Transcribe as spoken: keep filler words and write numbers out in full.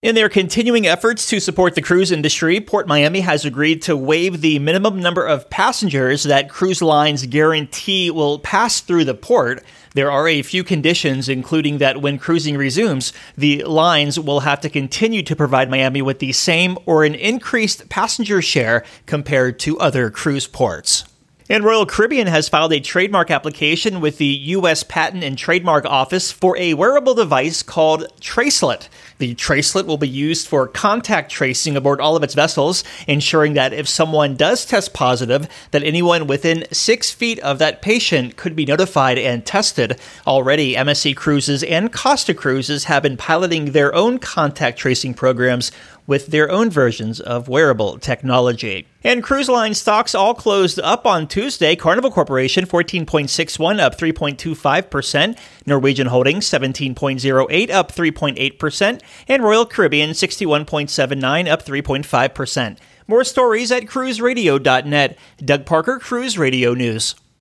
In their continuing efforts to support the cruise industry, Port Miami has agreed to waive the minimum number of passengers that cruise lines guarantee will pass through the port. There are a few conditions, including that when cruising resumes, the lines will have to continue to provide Miami with the same or an increased passenger share compared to other cruise ports. And Royal Caribbean has filed a trademark application with the U S Patent and Trademark Office for a wearable device called Tracelet. The Tracelet will be used for contact tracing aboard all of its vessels, ensuring that if someone does test positive, that anyone within six feet of that patient could be notified and tested. Already, M S C Cruises and Costa Cruises have been piloting their own contact tracing programs with their own versions of wearable technology. And cruise line stocks all closed up on Tuesday. Carnival Corporation, fourteen point six one, up three point two five percent. Norwegian Holdings, seventeen point zero eight, up three point eight percent. And Royal Caribbean, sixty-one point seven nine, up three point five percent. More stories at cruise radio dot net. Doug Parker, Cruise Radio News.